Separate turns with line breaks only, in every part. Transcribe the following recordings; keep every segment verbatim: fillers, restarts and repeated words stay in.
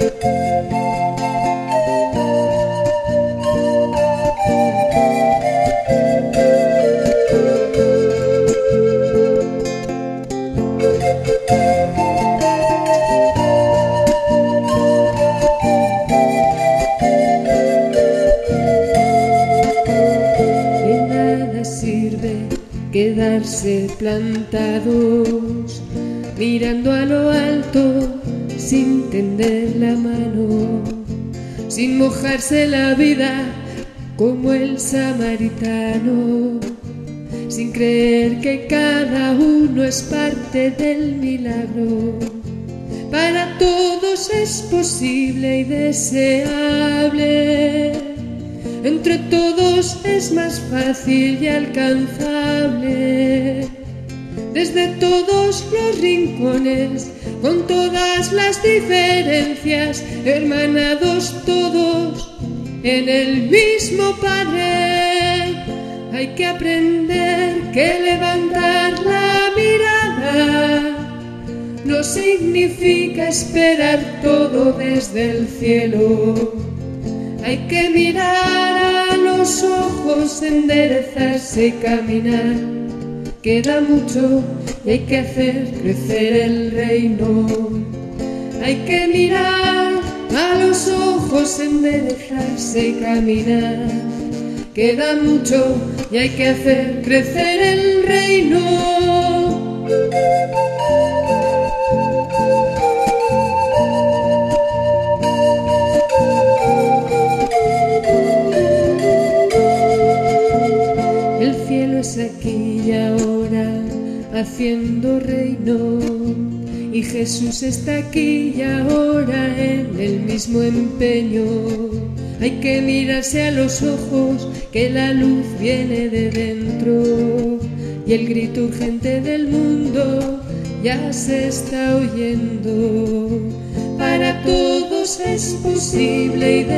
Quedarse plantados, mirando a lo alto, sin tender la mano, sin mojarse la vida como el samaritano, sin creer que cada uno es parte del milagro. Para todos es posible y deseable, entre todos es más fácil y alcanzable. Desde todos los rincones, con todas las diferencias, hermanados todos en el mismo Padre. Hay que aprender que levantar la mirada no significa esperar todo desde el cielo. Hay que mirar a los ojos, enderezarse y caminar. Queda mucho y hay que hacer crecer el reino. Hay que mirar a los ojos, enderezarse y caminar. Queda mucho y hay que hacer crecer el reino. El cielo es aquí y ahora, haciendo reino, y Jesús está aquí y ahora en el mismo empeño. Hay que mirarse a los ojos, que la luz viene de dentro, y el grito urgente del mundo ya se está oyendo. Para todos es posible y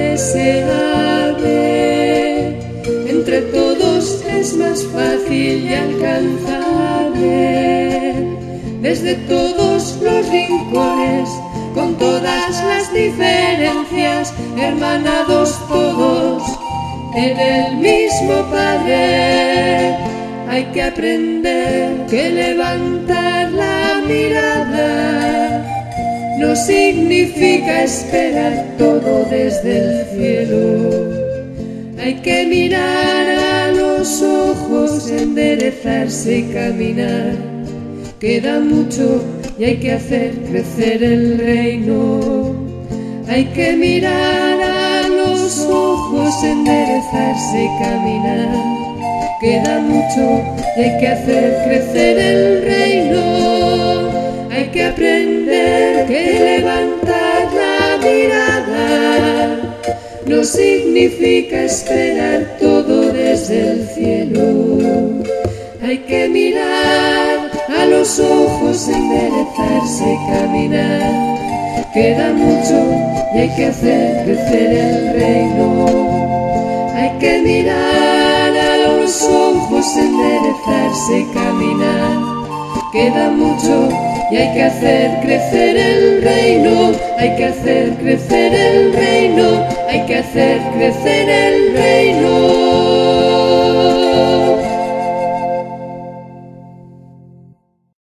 deseable, entre todos es más fácil y alcanzable. Desde todos los rincones, con todas las diferencias, hermanados todos en el mismo Padre. Hay que aprender que levantar la mirada no significa esperar todo desde el cielo. Hay que mirar a los ojos, enderezarse y caminar. Queda mucho y hay que hacer crecer el reino. Hay que mirar a los ojos, enderezarse y caminar. Queda mucho y hay que hacer crecer el reino. Hay que aprender que levantar la mirada no significa esperar todo desde el cielo. Hay que mirar a los ojos, enderezarse y caminar. Queda mucho y hay que hacer crecer el reino. Hay que mirar a los ojos, enderezarse y caminar. Queda mucho y hay que hacer crecer el reino. Hay que hacer crecer el reino. Hay que hacer crecer el reino.